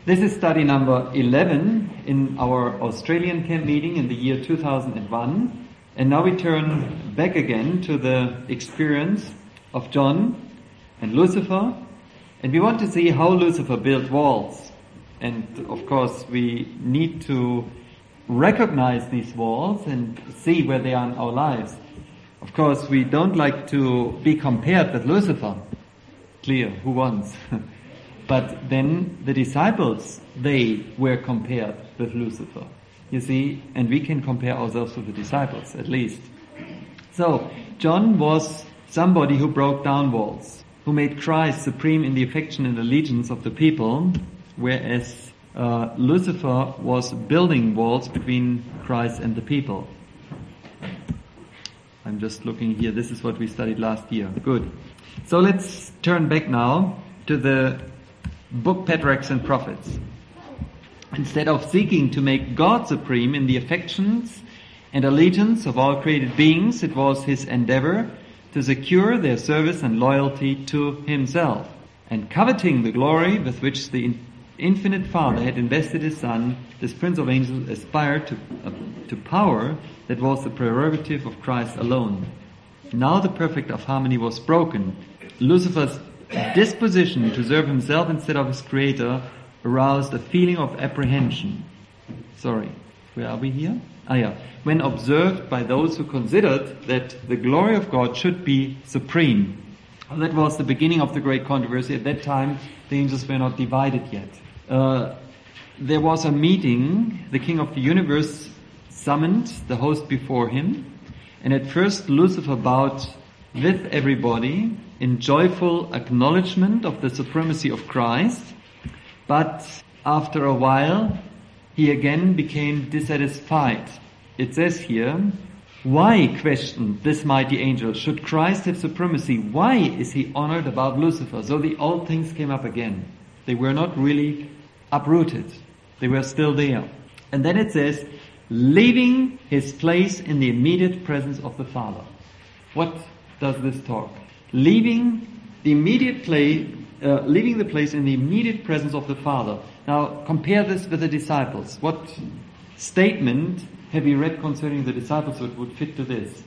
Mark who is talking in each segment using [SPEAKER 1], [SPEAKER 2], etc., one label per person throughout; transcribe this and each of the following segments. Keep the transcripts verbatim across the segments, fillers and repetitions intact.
[SPEAKER 1] This is study number eleven in our Australian camp meeting in the year two thousand one. And now we turn back again to the experience of John and Lucifer. And we want to see how Lucifer built walls. And of course we need to recognize these walls and see where they are in our lives. Of course we don't like to be compared with Lucifer. Clear, who wants? But then the disciples, they were compared with Lucifer. You see, and we can compare ourselves with the disciples, at least. So, John was somebody who broke down walls, who made Christ supreme in the affection and allegiance of the people, whereas uh, Lucifer was building walls between Christ and the people. I'm just looking here, this is what we studied last year. Good. So let's turn back now to the book Patriarchs and Prophets. Instead of seeking to make God supreme in the affections and allegiance of all created beings, it was his endeavor to secure their service and loyalty to himself. And coveting the glory with which the infinite Father had invested his Son, this Prince of Angels aspired to, uh, to power that was the prerogative of Christ alone. Now the perfect of harmony was broken. Lucifer's disposition to serve himself instead of his Creator aroused a feeling of apprehension. Sorry, where are we here? Ah yeah. When observed by those who considered that the glory of God should be supreme. Well, that was the beginning of the great controversy. At that time, the angels were not divided yet. Uh, there was a meeting. The King of the universe summoned the host before him. And at first Lucifer bowed with everybody in joyful acknowledgement of the supremacy of Christ. But after a while, he again became dissatisfied. It says here, why, questioned this mighty angel, should Christ have supremacy? Why is he honored above Lucifer? So the old things came up again. They were not really uprooted. They were still there. And then it says, leaving his place in the immediate presence of the Father. What does this talk? Leaving the immediate place, uh, leaving the place in the immediate presence of the Father. Now compare this with the disciples. What statement have you read concerning the disciples that would fit to this?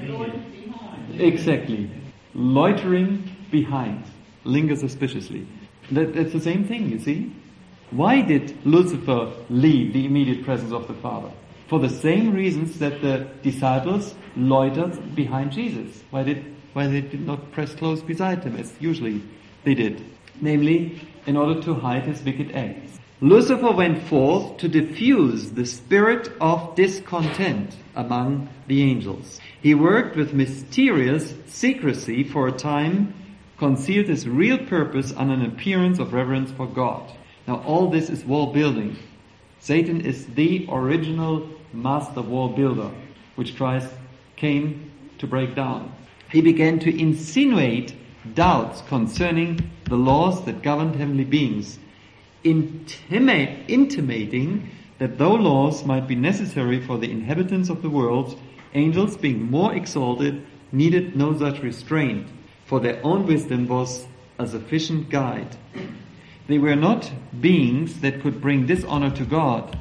[SPEAKER 1] Exactly. Loitering behind. Linger suspiciously. That, that's the same thing, you see. Why did Lucifer leave the immediate presence of the Father? For the same reasons that the disciples loitered behind Jesus. Why did why they did not press close beside him, as usually they did. Namely, in order to hide his wicked acts. Lucifer went forth to diffuse the spirit of discontent among the angels. He worked with mysterious secrecy for a time, concealed his real purpose under an appearance of reverence for God. Now all this is wall building. Satan is the original master wall builder, which Christ came to break down. He began to insinuate doubts concerning the laws that governed heavenly beings, intima- intimating that though laws might be necessary for the inhabitants of the world, angels, being more exalted, needed no such restraint, for their own wisdom was a sufficient guide. They were not beings that could bring dishonor to God.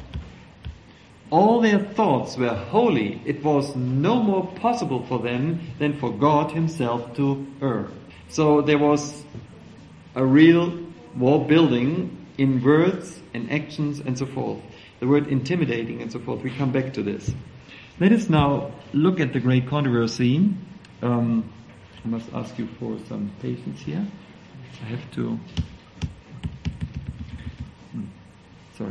[SPEAKER 1] All their thoughts were holy. It was no more possible for them than for God himself to err. So there was a real wall building in words and actions and so forth. The word intimidating and so forth. We come back to this. Let us now look at the great controversy. Um, I must ask you for some patience here. I have to... Hmm. Sorry.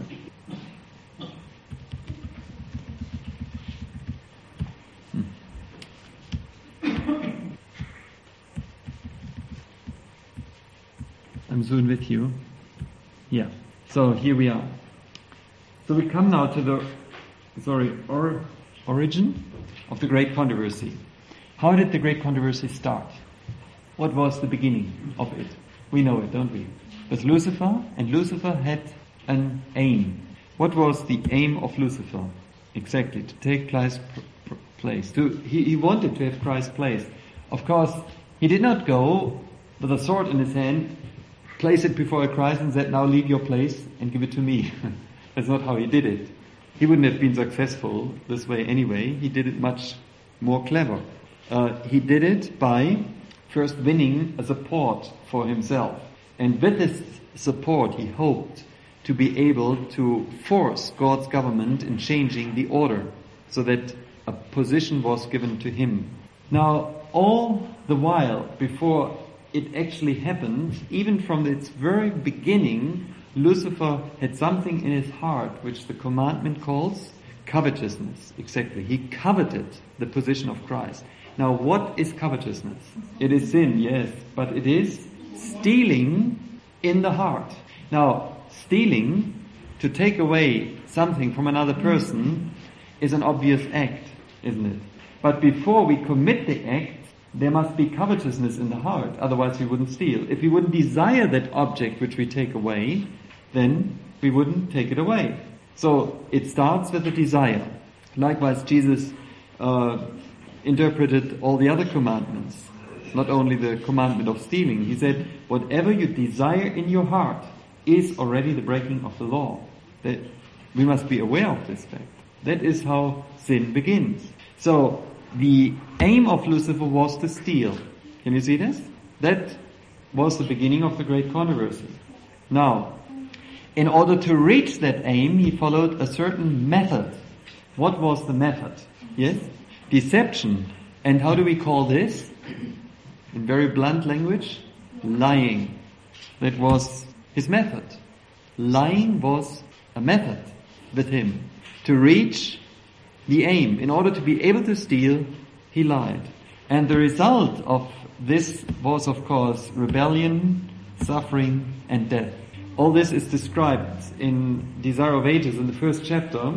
[SPEAKER 1] I'm soon with you. Yeah. So here we are. So we come now to the, sorry, or, origin of the great controversy. How did the great controversy start? What was the beginning of it? We know it, don't we? With Lucifer, and Lucifer had an aim. What was the aim of Lucifer? Exactly, to take Christ's place. To, he, he wanted to have Christ's place. Of course, he did not go with a sword in his hand place it before Christ and said, now leave your place and give it to me. That's not how he did it. He wouldn't have been successful this way anyway. He did it much more clever. Uh, he did it by first winning a support for himself. And with this support, he hoped to be able to force God's government in changing the order so that a position was given to him. Now, all the while, before it actually happened, even from its very beginning, Lucifer had something in his heart which the commandment calls covetousness. Exactly. He coveted the position of Christ. Now, what is covetousness? It is sin, yes, but it is stealing in the heart. Now, stealing, to take away something from another person, is an obvious act, isn't it? But before we commit the act, there must be covetousness in the heart, otherwise we wouldn't steal. If we wouldn't desire that object which we take away, then we wouldn't take it away. So it starts with a desire. Likewise, Jesus uh, interpreted all the other commandments, not only the commandment of stealing. He said, whatever you desire in your heart is already the breaking of the law. That we must be aware of this fact. That is how sin begins. So the aim of Lucifer was to steal. Can you see this? That was the beginning of the great controversy. Now, in order to reach that aim, he followed a certain method. What was the method? Yes? Deception. And how do we call this? In very blunt language, lying. That was his method. Lying was a method with him to reach the aim. In order to be able to steal, he lied. And the result of this was, of course, rebellion, suffering, and death. All this is described in Desire of Ages in the first chapter.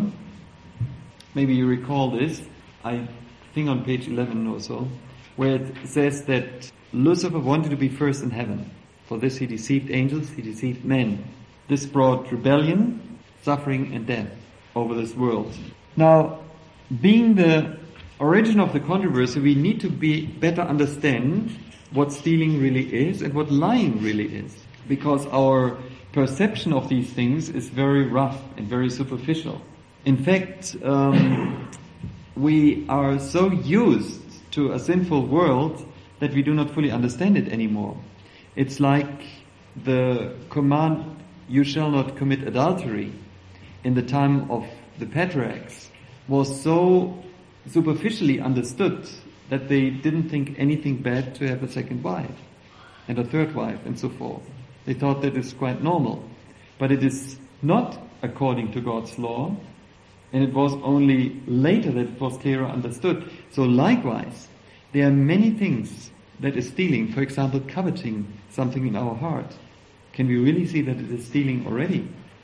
[SPEAKER 1] Maybe you recall this, I think on page eleven or so, where it says that Lucifer wanted to be first in heaven. For this he deceived angels, he deceived men. This brought rebellion, suffering, and death over this world. Now, being the origin of the controversy, we need to be better understand what stealing really is and what lying really is. Because our perception of these things is very rough and very superficial. In fact, um, we are so used to a sinful world that we do not fully understand it anymore. It's like the command, you shall not commit adultery, in the time of the patriarchs, was so superficially understood that they didn't think anything bad to have a second wife and a third wife and so forth. They thought that is quite normal. But it is not according to God's law, and it was only later that it was clearer understood. So likewise, there are many things that is stealing. For example, coveting something in our heart. Can we really see that it is stealing already?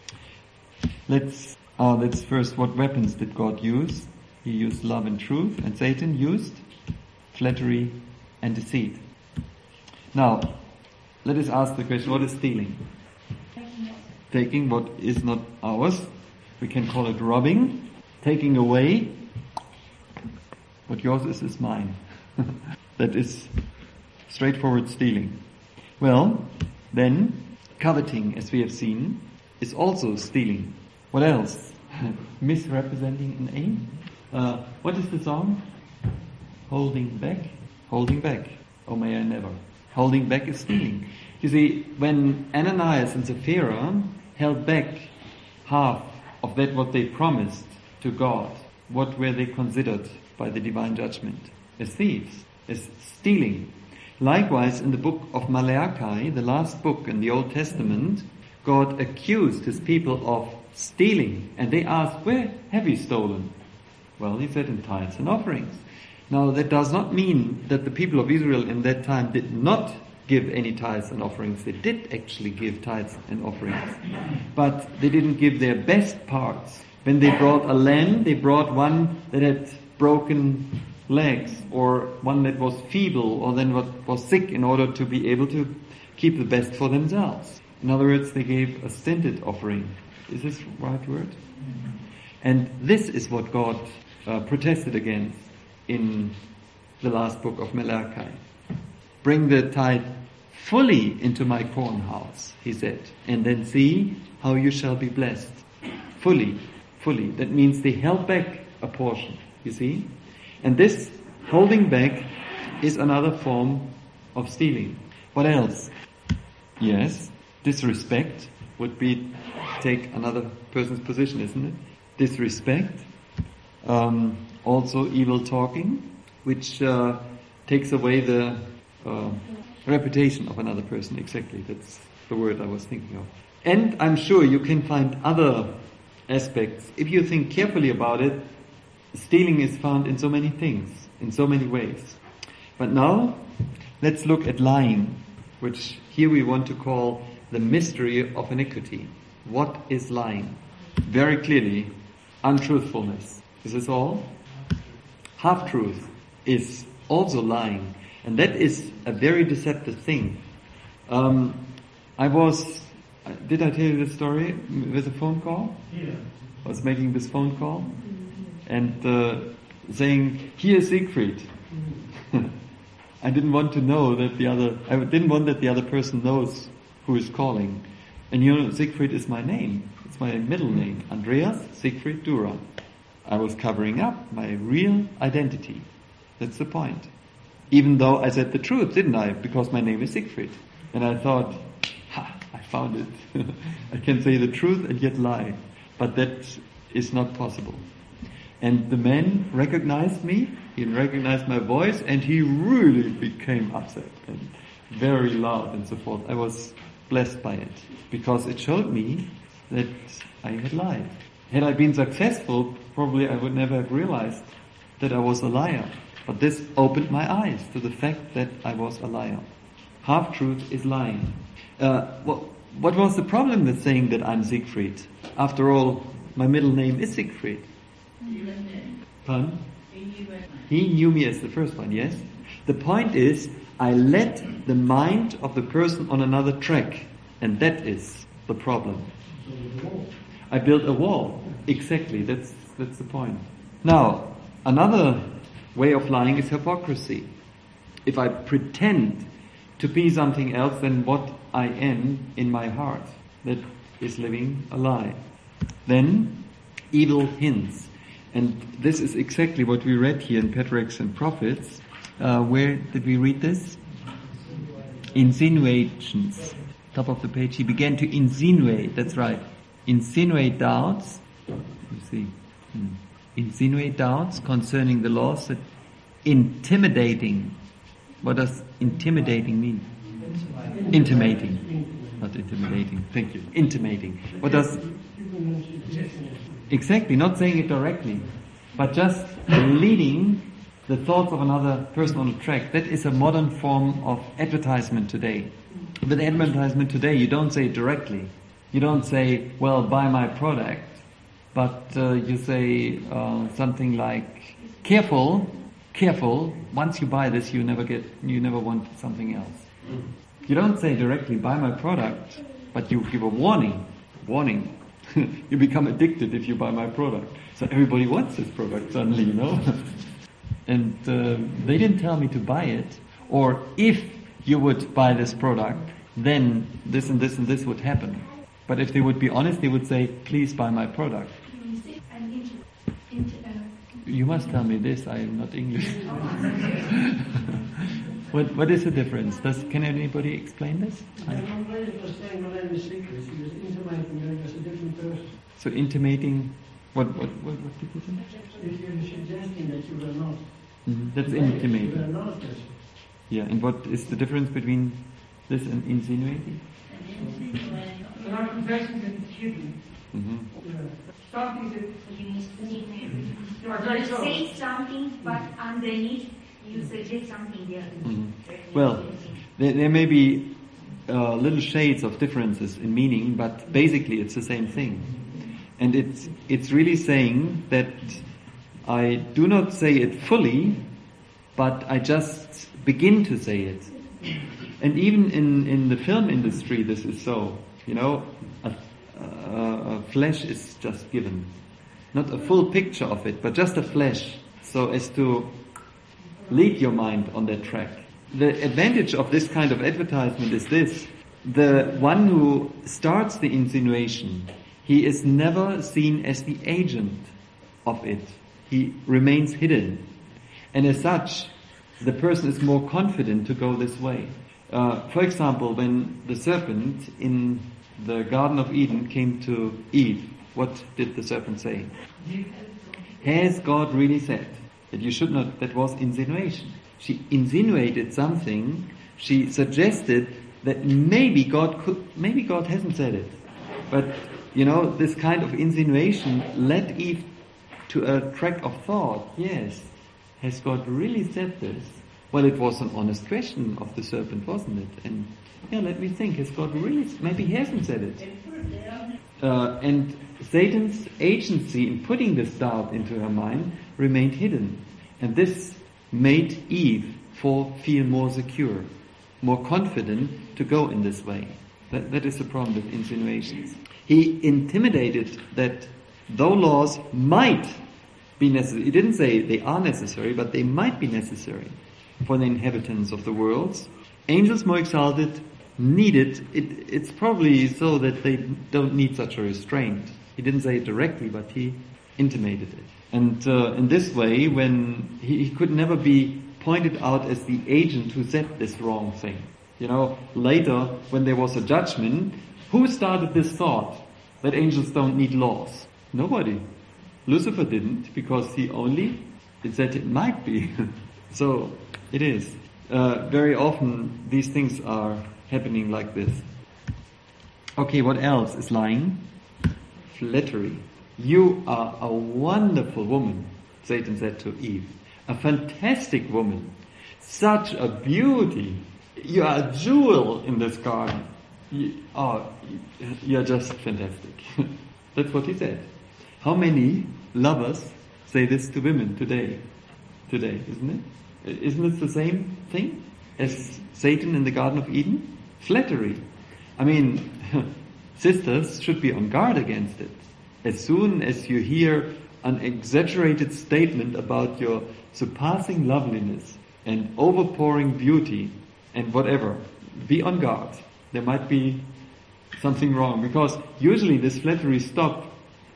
[SPEAKER 1] Let's, uh, let's first, what weapons did God use? He used love and truth, and Satan used flattery and deceit. Now, let us ask the question, what is stealing? Taking what is not ours. We can call it robbing. Taking away what yours is is mine. That is straightforward stealing. Well, then, coveting, as we have seen, is also stealing. What else? Misrepresenting an aim. Uh, what is the song? Holding back. Holding back. Oh, may I never. Holding back is stealing. You see, when Ananias and Sapphira held back half of that what they promised to God, what were they considered by the divine judgment? As thieves, as stealing. Likewise, in the book of Malachi, the last book in the Old Testament, God accused his people of stealing. And they asked, where have you stolen? Well, he said, in tithes and offerings. Now, that does not mean that the people of Israel in that time did not give any tithes and offerings. They did actually give tithes and offerings. But they didn't give their best parts. When they brought a lamb, they brought one that had broken legs, or one that was feeble, or then what was sick, in order to be able to keep the best for themselves. In other words, they gave a stinted offering. Is this the right word? And this is what God uh, protested against in the last book of Malachi. Bring the tithe fully into my corn house, he said, and then see how you shall be blessed. Fully, fully. That means they held back a portion, you see? And this holding back is another form of stealing. What else? Yes, disrespect would be take another person's position, isn't it? Disrespect. Um, also evil talking, which uh, takes away the uh, reputation of another person. Exactly, that's the word I was thinking of. And I'm sure you can find other aspects. If you think carefully about it, stealing is found in so many things, in so many ways. But now, let's look at lying, which here we want to call the mystery of iniquity. What is lying? Very clearly, untruthfulness. Is this all? Half-truth is also lying. And that is a very deceptive thing. Um, I was, did I tell you the story with a phone call? Yeah. I was making this phone call and uh, saying, "Here's Siegfried." I didn't want to know that the other, I didn't want that the other person knows who is calling. And you know, Siegfried is my name. It's my middle name. Andreas Siegfried Dürer. I was covering up my real identity. That's the point. Even though I said the truth, didn't I? Because my name is Siegfried. And I thought, ha, I found it. I can say the truth and yet lie. But that is not possible. And the man recognized me, he recognized my voice, and he really became upset and very loud and so forth. I was blessed by it, because it showed me that I had lied. Had I been successful, probably I would never have realized that I was a liar. But this opened my eyes to the fact that I was a liar. Half-truth is lying. Uh, what, what was the problem with saying that I'm Siegfried? After all, my middle name is Siegfried. Pardon? He knew me as the first one, yes? The point is, I led the mind of the person on another track. And that is the problem. I built a wall. Exactly, that's that's the point. Now, another way of lying is hypocrisy. If I pretend to be something else than what I am in my heart, that is living a lie. Then, evil hints. And this is exactly what we read here in Patriarchs and Prophets. Uh, where did we read this? Insinuations. Top of the page. He began to insinuate. That's right. Insinuate doubts. You see. Hmm. Insinuate doubts concerning the laws. That intimidating. What does intimidating mean? Intimating. Not intimidating. Thank you. Intimating. What does... Exactly, not saying it directly, but just leading the thoughts of another person on a track. That is a modern form of advertisement today. With advertisement today, you don't say it directly. You don't say, well, buy my product, but uh, you say uh, something like, careful, careful, once you buy this, you never get, you never want something else. You don't say directly, buy my product, but you give a warning, warning. You become addicted if you buy my product. So everybody wants this product suddenly, you know. And uh, they didn't tell me to buy it. Or if you would buy this product, then this and this and this would happen. But if they would be honest, they would say, please buy my product. You must tell me this, I am not English. What What is the difference? Does Can anybody explain this? I... So intimating, what what what, what did you say?
[SPEAKER 2] If you're suggesting that you were not.
[SPEAKER 1] Mm-hmm. That's intimating.
[SPEAKER 2] You were not.
[SPEAKER 1] Yeah, and what is the difference between this and insinuating?
[SPEAKER 2] So our confession that it's hidden.
[SPEAKER 1] Mm-hmm.
[SPEAKER 2] Something that
[SPEAKER 3] you are say something, but underneath you suggest something else.
[SPEAKER 1] Mm-hmm. Well, there, there may be uh, little shades of differences in meaning, but basically it's the same thing. And it's it's really saying that I do not say it fully, but I just begin to say it. And even in, in the film industry this is so. You know, a, a, a flash is just given. Not a full picture of it, but just a flash, so as to lead your mind on that track. the advantage of this kind of advertisement is this. The one who starts the insinuation, he is never seen as the agent of it. He remains hidden. And as such, the person is more confident to go this way. Uh, for example, when the serpent in the Garden of Eden came to Eve, what did the serpent say? Has God really said that you should not? That was insinuation. She insinuated something. She suggested that maybe God could, maybe God hasn't said it. But, you know, this kind of insinuation led Eve to a track of thought. Yes, has God really said this? Well, it was an honest question of the serpent, wasn't it? And yeah, let me think, has God really, maybe he hasn't said it. Uh, and Satan's agency in putting this doubt into her mind remained hidden. And this made Eve for, feel more secure, more confident to go in this way. That, that is the problem with insinuations. He intimidated that though laws might be necessary, he didn't say they are necessary, but they might be necessary for the inhabitants of the worlds. Angels more exalted needed, it, it's probably so that they don't need such a restraint. He didn't say it directly, but he intimated it. And uh, in this way, when he, he could never be pointed out as the agent who said this wrong thing. You know, later, when there was a judgment, who started this thought that angels don't need laws? Nobody. Lucifer didn't, because he only, it said it might be. So, it is. Uh, very often, these things are happening like this. Okay, what else is lying? Flattery. You are a wonderful woman, Satan said to Eve. A fantastic woman. Such a beauty. You are a jewel in this garden. You, oh, you are just fantastic. That's what he said. How many lovers say this to women today? Today, isn't it? Isn't it the same thing as Satan in the Garden of Eden? Flattery. I mean, sisters should be on guard against it. As soon as you hear an exaggerated statement about your surpassing loveliness and overpouring beauty and whatever, be on guard. There might be something wrong, because usually this flattery stops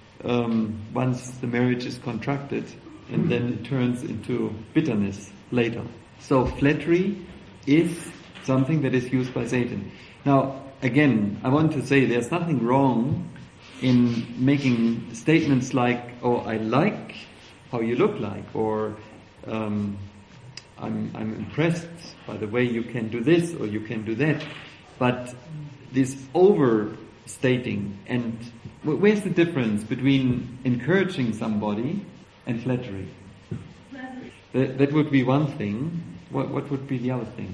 [SPEAKER 1] um, once the marriage is contracted, and then it turns into bitterness later. So flattery is something that is used by Satan. Now, again, I want to say there's nothing wrong in making statements like, oh, I like how you look like, or um, I'm, I'm impressed by the way you can do this or you can do that. But this overstating, and where's the difference between encouraging somebody and flattery?
[SPEAKER 2] Flattery.
[SPEAKER 1] That, that would be one thing. What, what would be the other thing?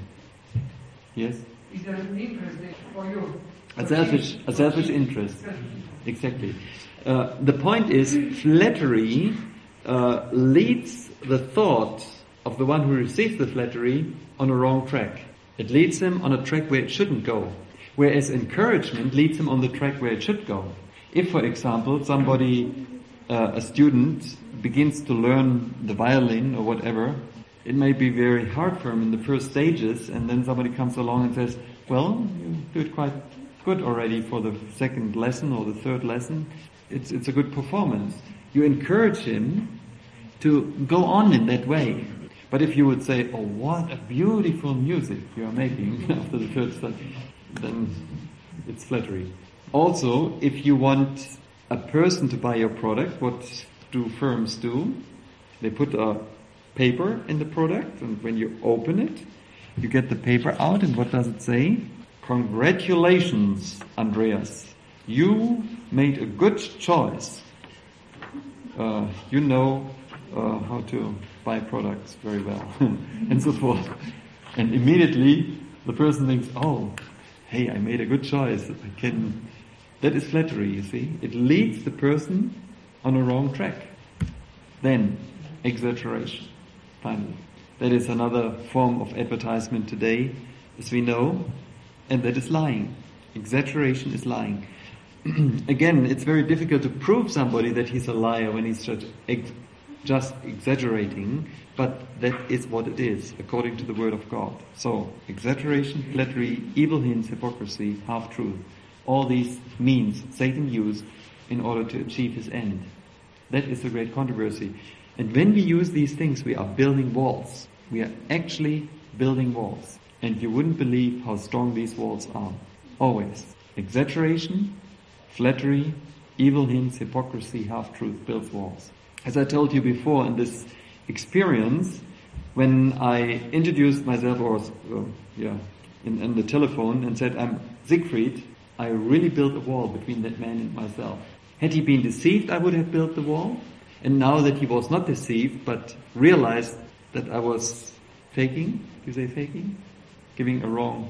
[SPEAKER 1] Yes?
[SPEAKER 2] Is there an interest for you?
[SPEAKER 1] A selfish, a selfish interest. Exactly. Uh, the point is, flattery uh, leads the thought of the one who receives the flattery on a wrong track. It leads him on a track where it shouldn't go. Whereas encouragement leads him on the track where it should go. If, for example, somebody, uh, a student, begins to learn the violin or whatever, it may be very hard for him in the first stages, and then somebody comes along and says, well, you do it quite good already for the second lesson or the third lesson. It's, it's a good performance. You encourage him to go on in that way. But if you would say, oh, what a beautiful music you are making after the third study, then it's flattery. Also, if you want a person to buy your product, what do firms do? They put a paper in the product, and when you open it, you get the paper out, and what does it say? Congratulations, Andreas. You made a good choice. Uh, you know uh, how to buy products very well, and so forth. And immediately the person thinks, oh, hey, I made a good choice. I can. That is flattery, you see. It leads the person on a wrong track. Then, exaggeration, finally. That is another form of advertisement today, as we know, and that is lying. Exaggeration is lying. Again, it's very difficult to prove somebody that he's a liar when he's just ex- just exaggerating, but that is what it is, according to the Word of God. So, exaggeration, flattery, evil hints, hypocrisy, half-truth. All these means Satan used in order to achieve his end. That is the great controversy. And when we use these things, we are building walls. We are actually building walls. And you wouldn't believe how strong these walls are. Always. Exaggeration, flattery, evil hints, hypocrisy, half-truth builds walls. As I told you before, in this experience, when I introduced myself, or uh, yeah, in, in the telephone and said, I'm Siegfried, I really built a wall between that man and myself. Had he been deceived, I would have built the wall. And now that he was not deceived, but realized that I was faking, you say faking? Giving a wrong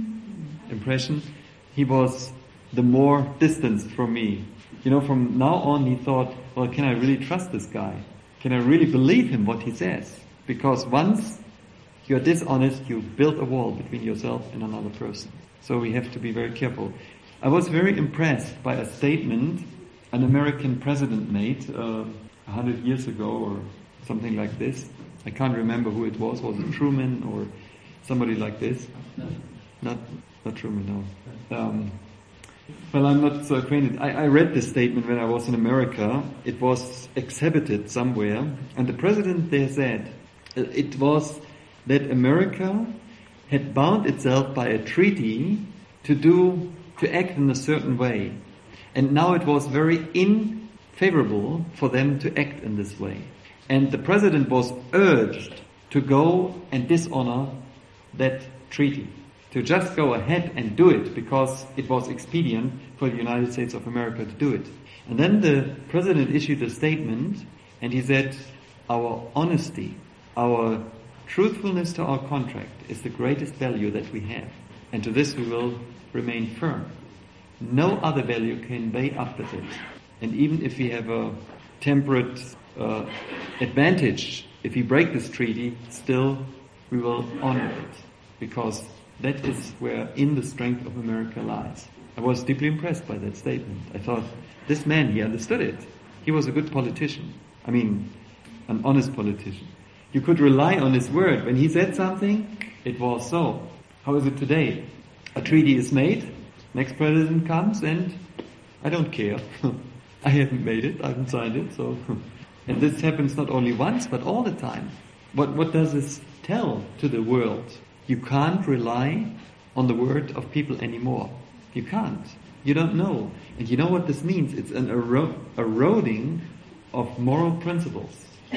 [SPEAKER 1] impression, he was the more distanced from me. You know, from now on he thought, well, can I really trust this guy? Can I really believe him, what he says? Because once you're dishonest, you build a wall between yourself and another person. So we have to be very careful. I was very impressed by a statement an American president made uh, a hundred years ago or something like this. I can't remember who it was. Was it Truman or somebody like this? Not, not Truman, no. Um, well, I'm not so acquainted. I, I read this statement when I was in America. It was exhibited somewhere, and the president there said it was that America had bound itself by a treaty to do, to act in a certain way. And now it was very unfavorable for them to act in this way. And the president was urged to go and dishonor that treaty, to just go ahead and do it because it was expedient for the United States of America to do it. And then the president issued a statement and he said, our honesty, our truthfulness to our contract is the greatest value that we have. And to this we will remain firm. No other value can weigh up with it. And even if we have a temperate uh, advantage, if we break this treaty, still we will honor it. Because that is where in the strength of America lies. I was deeply impressed by that statement. I thought, this man, he understood it. He was a good politician. I mean, an honest politician. You could rely on his word. When he said something, it was so. How is it today? A treaty is made, next president comes, and I don't care. I haven't made it, I haven't signed it, so... And this happens not only once, but all the time. What, what does this tell to the world? You can't rely on the word of people anymore. You can't. You don't know. And you know what this means? It's an ero- eroding of moral principles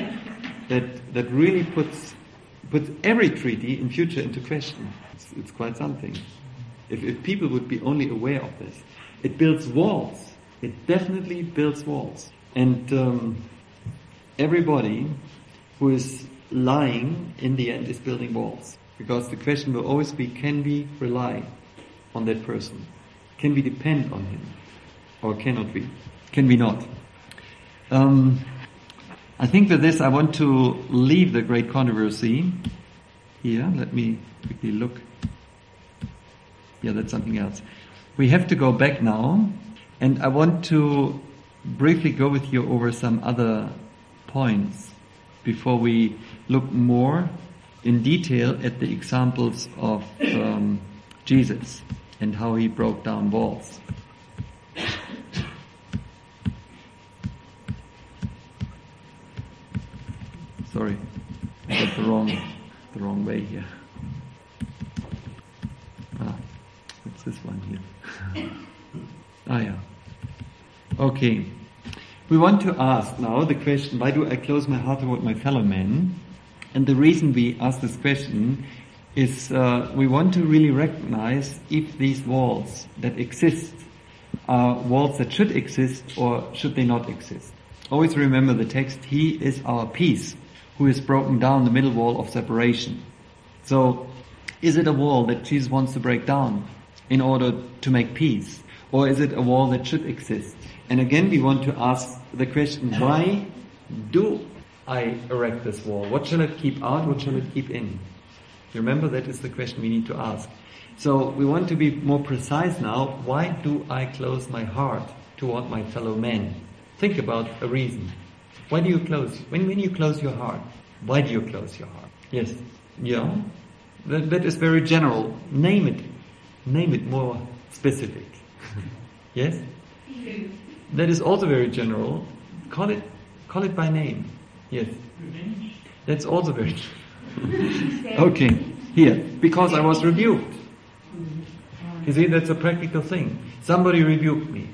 [SPEAKER 1] that that really puts puts every treaty in future into question. It's, it's quite something. If, if people would be only aware of this. It builds walls. It definitely builds walls. And um, everybody who is lying in the end is building walls. Because the question will always be, can we rely on that person? Can we depend on him? Or cannot we? Can we not? Um, I think with this I want to leave the great controversy here. Let me quickly look. Yeah, that's something else. We have to go back now, and I want to briefly go with you over some other points before we look more in detail at the examples of um, Jesus and how he broke down walls. Sorry, I got the wrong, the wrong way here. Ah, what's this one here? ah, yeah. Okay. We want to ask now the question, why do I close my heart toward my fellow man? And the reason we ask this question is uh, we want to really recognize if these walls that exist are walls that should exist or should they not exist. Always remember the text, he is our peace, who has broken down the middle wall of separation. So, is it a wall that Jesus wants to break down in order to make peace? Or is it a wall that should exist? And again, we want to ask the question, why do I erect this wall? What shall it keep out? What shall it keep in? Remember, that is the question we need to ask. So, we want to be more precise now. Why do I close my heart toward my fellow man? Think about a reason. Why do you close? When, when you close your heart, why do you close your heart? Yes. Yeah. That, that is very general. Name it. Name it more specific. Yes? That is also very general. Call it, call it by name. Yes. That's also very okay. Here. Because I was rebuked. You see, that's a practical thing. Somebody rebuked me.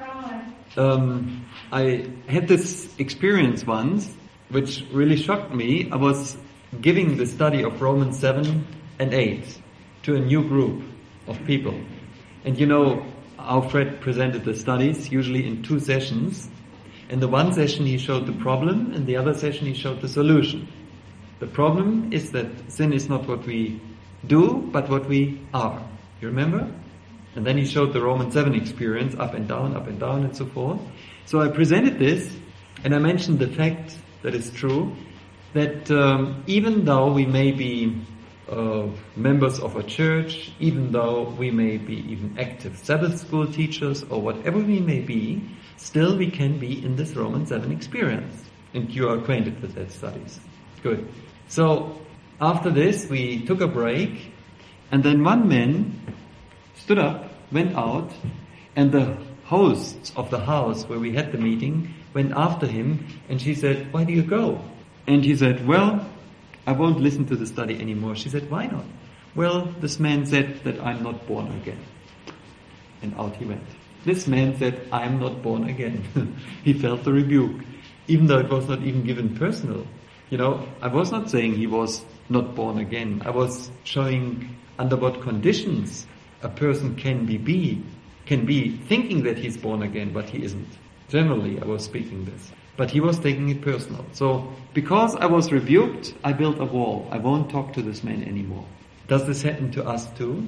[SPEAKER 1] Um, I had this experience once, which really shocked me. I was giving the study of Romans seven and eight to a new group of people. And you know, Alfred presented the studies usually in two sessions. In the one session he showed the problem, and the other session he showed the solution. The problem is that sin is not what we do, but what we are. You remember? And then he showed the Romans seven experience, up and down, up and down, and so forth. So I presented this, and I mentioned the fact that is true, that um, even though we may be uh, members of a church, even though we may be even active Sabbath school teachers, or whatever we may be, still we can be in this Romans seven experience. And you are acquainted with that studies. Good. So, after this, we took a break, and then one man stood up, went out, and the hosts of the house where we had the meeting went after him, and she said, "Why do you go?" And he said, "Well, I won't listen to the study anymore." She said, "Why not?" "Well, this man said that I'm not born again." And out he went. This man said, "I'm not born again." He felt the rebuke, even though it was not even given personal. You know, I was not saying he was not born again. I was showing under what conditions a person can be, be can be thinking that he's born again, but he isn't. Generally, I was speaking this. But he was taking it personal. So, because I was rebuked, I built a wall. I won't talk to this man anymore. Does this happen to us too?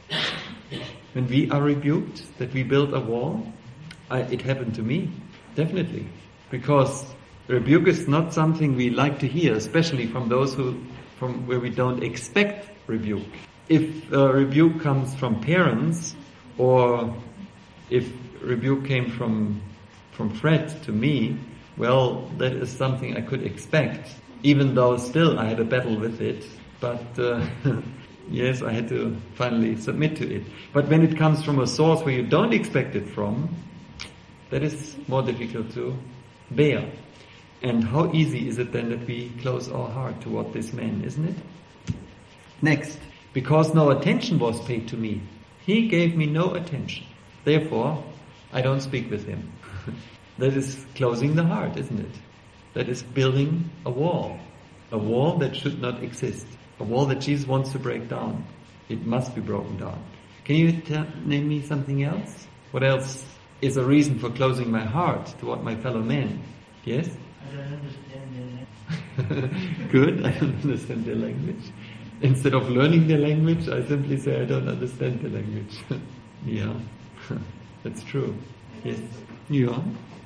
[SPEAKER 1] When we are rebuked, that we build a wall? I, it happened to me, definitely. Because rebuke is not something we like to hear, especially from those who, from where we don't expect rebuke. If uh, rebuke comes from parents, or if rebuke came from from Fred to me, well, that is something I could expect, even though still I had a battle with it. But uh, yes, I had to finally submit to it. But when it comes from a source where you don't expect it from, that is more difficult to bear. And how easy is it then that we close our heart toward this man, isn't it? Next. Because no attention was paid to me. He gave me no attention. Therefore, I don't speak with him. That is closing the heart, isn't it? That is building a wall. A wall that should not exist. A wall that Jesus wants to break down. It must be broken down. Can you t- name me something else? What else is a reason for closing my heart toward my fellow men? Yes?
[SPEAKER 2] I don't understand their language.
[SPEAKER 1] Good, I don't understand their language. Instead of learning their language, I simply say I don't understand the language. Yeah, that's true. Yes. Yeah.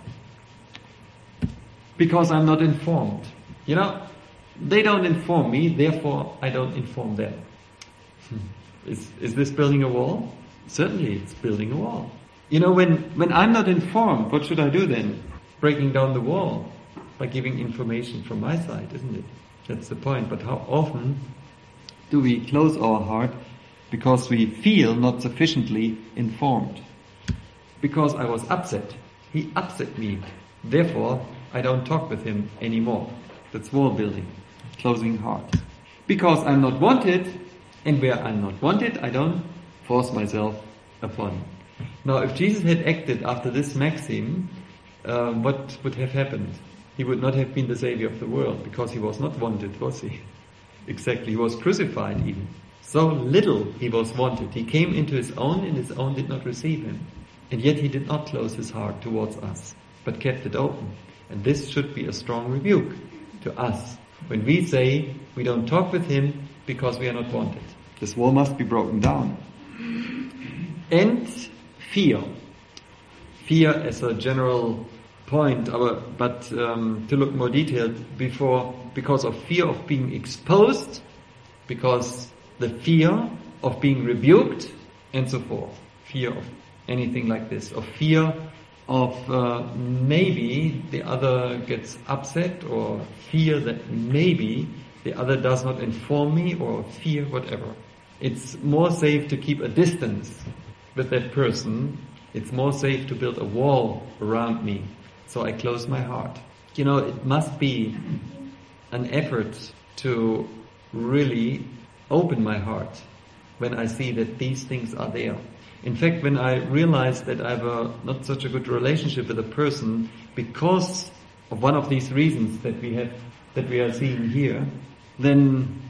[SPEAKER 1] Because I'm not informed. You know, they don't inform me, therefore I don't inform them. Is is this building a wall? Certainly it's building a wall. You know, when, when I'm not informed, what should I do then? Breaking down the wall by giving information from my side, isn't it? That's the point. But how often do we close our heart because we feel not sufficiently informed? Because I was upset. He upset me. Therefore, I don't talk with him anymore. That's wall building, closing heart. Because I'm not wanted, and where I'm not wanted, I don't force myself upon. Now, if Jesus had acted after this maxim, uh, what would have happened? He would not have been the Savior of the world, because he was not wanted, was he? Exactly, he was crucified even. So little he was wanted. He came into his own, and his own did not receive him. And yet he did not close his heart towards us, but kept it open. And this should be a strong rebuke to us, when we say we don't talk with him because we are not wanted. This wall must be broken down. And fear. Fear as a general point, but um, to look more detailed, before, because of fear of being exposed, because the fear of being rebuked, and so forth. Fear of anything like this, of fear of uh, maybe the other gets upset, or fear that maybe the other does not inform me, or fear whatever. It's more safe to keep a distance with that person. It's more safe to build a wall around me. So I close my heart. You know, it must be an effort to really open my heart when I see that these things are there. In fact, when I realize that I have a, not such a good relationship with a person because of one of these reasons that we have, that we are seeing here, then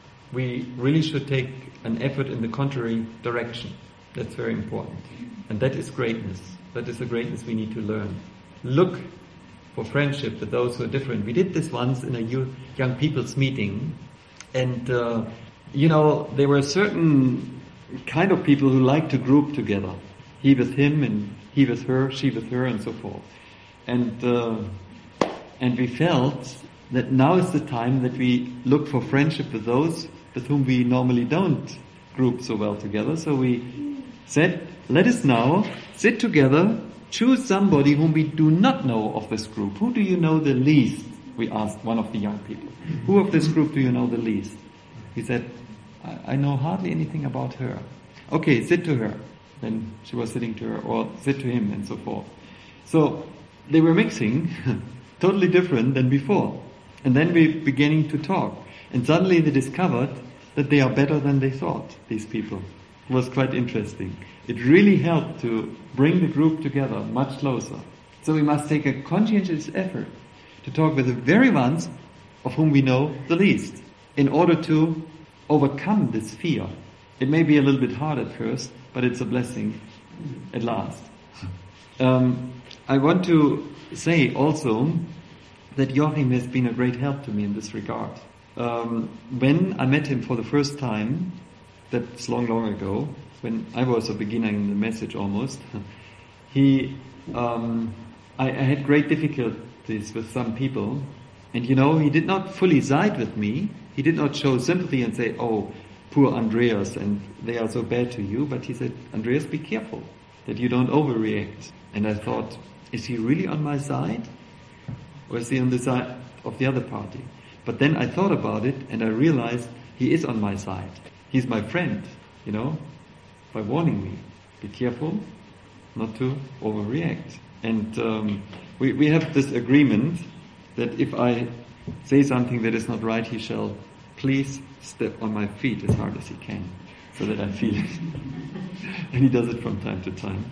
[SPEAKER 1] we really should take an effort in the contrary direction. That's very important. And that is greatness. That is the greatness we need to learn. Look for friendship with those who are different. We did this once in a young people's meeting, and uh, you know, there were certain kind of people who like to group together. He with him, and he with her, she with her, and so forth. And uh, and we felt that now is the time that we look for friendship with those with whom we normally don't group so well together. So we said, let us now sit together, choose somebody whom we do not know of this group. Who do you know the least? We asked one of the young people. Who of this group do you know the least? He said, I, I know hardly anything about her. Okay, sit to her. Then she was sitting to her, or sit to him, and so forth. So they were mixing, totally different than before. And then we beginning to talk. And suddenly they discovered that they are better than they thought, these people. It was quite interesting. It really helped to bring the group together much closer. So we must take a conscientious effort to talk with the very ones of whom we know the least, in order to overcome this fear. It may be a little bit hard at first, but it's a blessing at last. Um, I want to say also that Joachim has been a great help to me in this regard. Um, when I met him for the first time, that's long, long ago, when I was a beginner in the message almost, he, um, I, I had great difficulties with some people, and you know, he did not fully side with me. He did not show sympathy and say, oh, poor Andreas, and they are so bad to you, but he said, Andreas, be careful that you don't overreact. And I thought, is he really on my side? Or is he on the side of the other party? But then I thought about it, and I realized he is on my side. He's my friend, you know, by warning me, be careful not to overreact. And um, we, we have this agreement that if I say something that is not right, he shall please step on my feet as hard as he can, so that I feel it. And he does it from time to time.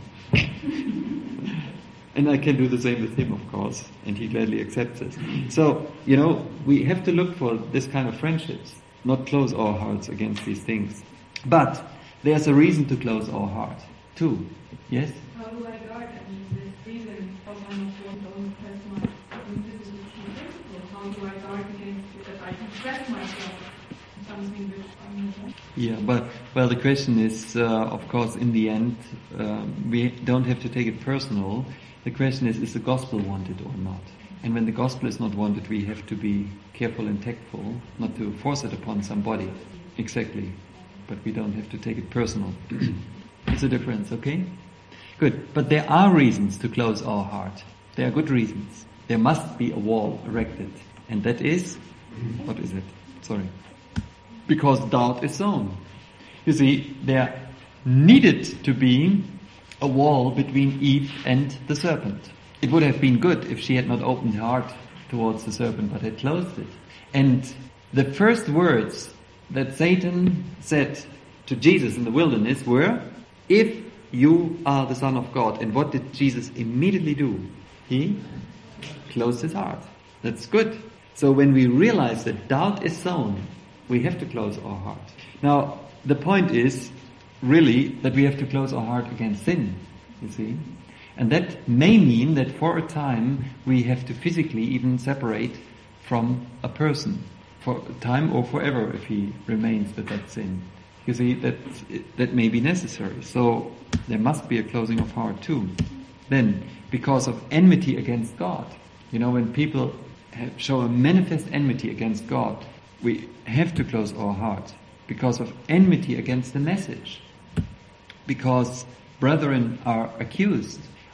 [SPEAKER 1] And I can do the same with him, of course, and he gladly accepts it. So, you know, we have to look for this kind of friendships, not close our hearts against these things. But there's a reason to close our heart, too. Yes?
[SPEAKER 2] How do I guard against this reason of I'm not going to press my invisible principle? How do I guard against it that I can press myself in something which I'm not?
[SPEAKER 1] Yeah, but, well, the question is, uh, of course, in the end, um, we don't have to take it personal. The question is, is the gospel wanted or not? And when the gospel is not wanted, we have to be careful and tactful, not to force it upon somebody. Exactly. But we don't have to take it personal. It's a difference, okay? Good. But there are reasons to close our heart. There are good reasons. There must be a wall erected. And that is, what is it? Sorry. Because doubt is sown. You see, there needed to be a wall between Eve and the serpent. It would have been good if she had not opened her heart towards the serpent, but had closed it. And the first words that Satan said to Jesus in the wilderness were, if you are the Son of God. And what did Jesus immediately do? He closed his heart. That's good. So when we realize that doubt is sown, we have to close our heart. Now, the point is really that we have to close our heart against sin, you see. And that may mean that for a time we have to physically even separate from a person for a time or forever if he remains with that sin. You see, that that may be necessary. So there must be a closing of heart too. Then, because of enmity against God, you know, when people have, show a manifest enmity against God, we have to close our heart because of enmity against the message. Because brethren are accused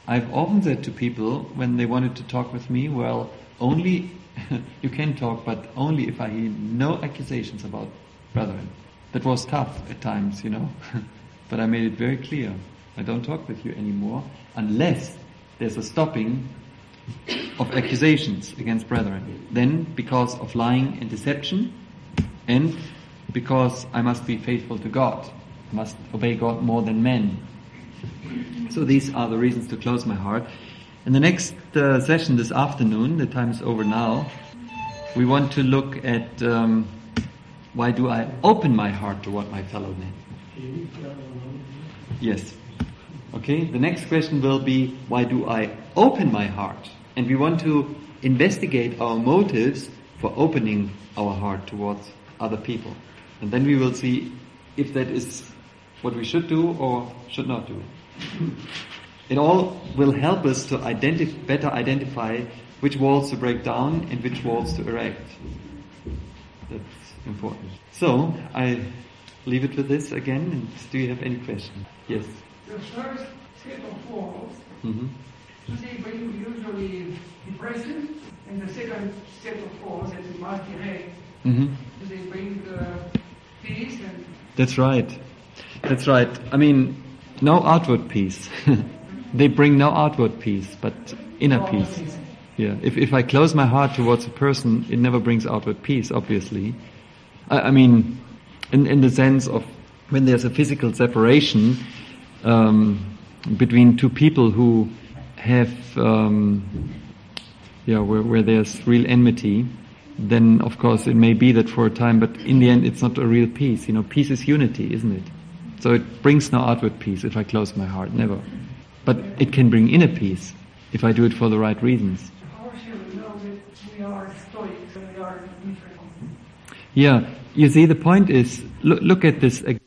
[SPEAKER 1] I've often said to people when they wanted to talk with me, well, only you can talk, but only if I hear no accusations about brethren. That was tough at times, you know. But I made it very clear. I don't talk with you anymore unless there's a stopping of accusations against brethren. Then because of lying and deception, and because I must be faithful to God. I must obey God more than men. So these are the reasons to close my heart. In the next uh, session this afternoon, the time is over now, we want to look at um, why do I open my heart toward my fellow men? Yes. Okay, the next question will be, why do I open my heart? And we want to investigate our motives for opening our heart towards other people. And then we will see if that is what we should do or should not do. It all will help us to identif- better identify which walls to break down and which walls to erect. That's important. So, I leave it with this again, and do you have any questions? Yes?
[SPEAKER 4] The first set of walls,
[SPEAKER 1] Mm-hmm.
[SPEAKER 4] do they bring usually depression? And the second set of walls, that is must erect,
[SPEAKER 1] Mm-hmm.
[SPEAKER 4] do they bring uh, peace and...
[SPEAKER 1] That's right. That's right. I mean, no outward peace. They bring no outward peace, but inner peace. Yeah. If if I close my heart towards a person, it never brings outward peace, obviously. I, I mean, in in the sense of when there's a physical separation um, between two people who have, um, yeah, where where there's real enmity, then of course it may be that for a time, but in the end it's not a real peace. You know, peace is unity, isn't it? So it brings no outward peace if I close my heart, never. But it can bring inner peace if I do it for the right reasons.
[SPEAKER 4] How shall we know that we are stoics and we are different?
[SPEAKER 1] Yeah, you see, the point is, look, look at this again.